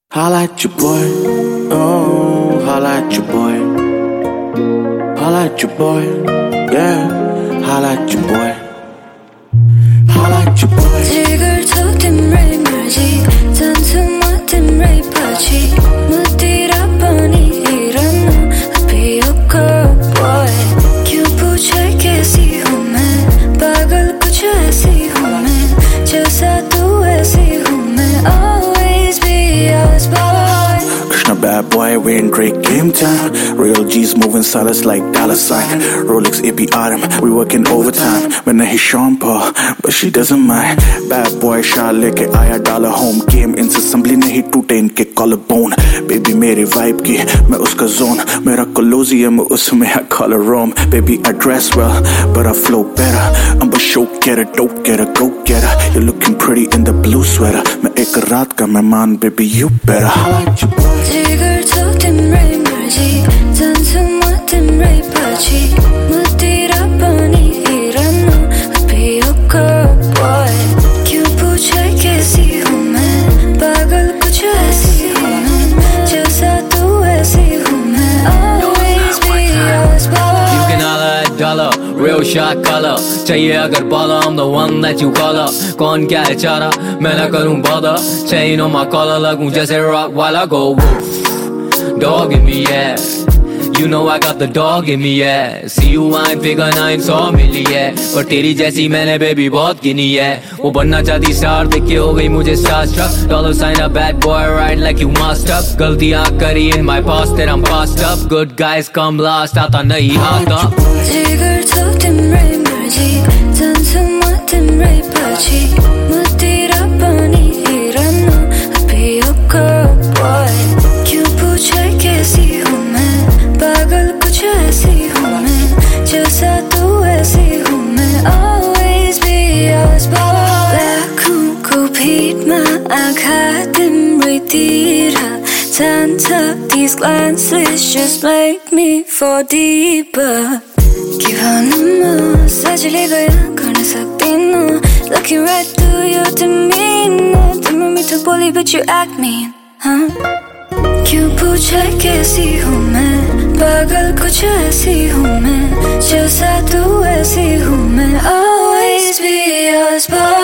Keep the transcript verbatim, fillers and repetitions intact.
Holla at your boy, oh, holla at your boy. Holla at your boy, yeah, holla at your boy. Holla at your boy. 지글 토팀 레이머지 단숨아 팀 레이퍼지 무디라 뻔히 이런 너 I'll be your girl boy क्यों पूछे कैसी हूँ मैं पागल कुछ ऐसी हूँ मैं जैसा तू ऐसी हूँ मैं always be yours boy. Krishna bad boy, we in Drake game time. Real G's moving silence like dollar sign. Rolex A P Autumn, we working overtime. When I hit Sean Paul, but she doesn't mind. Bad boy shot leke aaya dollar home. Game in assembly nahi टूटे इनके collarbone. Baby मेरी vibe की मैं उसका zone. मेरा colosseum उसमें I call her Rome. Baby I dress well, but I flow better. I'm a show getter, dope getter, go getter. You're looking pretty in the blue sweater. मैं एक रात का मेहमान, baby you better holla at your boy. 지글 토팀 레이머지 단숨아 팀 레이퍼지 무디라 뻔히 이런 너 I'll be your girl boy क्यों पूछे कैसी हूँ मैं पागल कुछ ऐसी हूँ मैं जैसा तू ऐसी हूँ मैं always be yours boy. You can holla at dollar, real shot color. चाहिए अगर बाला, I'm the one that you call up. कौन क्या है चारा, मैं ना करूँ bother. Chain on my collar लगूँ जैसे rock while I go woof. Dog in me, yeah. You know I got the dog in me, yeah. See you wine figure nine सौ मिली है, पर तेरी जैसी मैंने baby बहुत गिनी है. वो बनना चाहती star देख के हो गई मुझे starstruck. Dollar sign a bad boy ride like you must up. गलतियाँ करी in my past that I'm passed up. Good guys come last, आता नहीं आता. 지글 토팀 레이머지 단숨아 팀 레이퍼지 무디라 뻔히 이런 너 I'll be your girl boy क्यों पूछे कैसी हूँ मैं पागल कुछ ऐसी हूँ मैं जैसा तू ऐसी हूँ मैं always be yours boy. लाखों को भीड़ में आघातम retira Tanta these glances just make me fall deeper. 기분은 사질이 거야 그런 सकती no looking right through your demeanor तुम्हें मीठा बोली but you act mean huh? क्यों पूछे कैसी हूँ मैं पागल कुछ ऐसी हूँ मैं जैसा तू ऐसी हूँ मैं always be yours boy.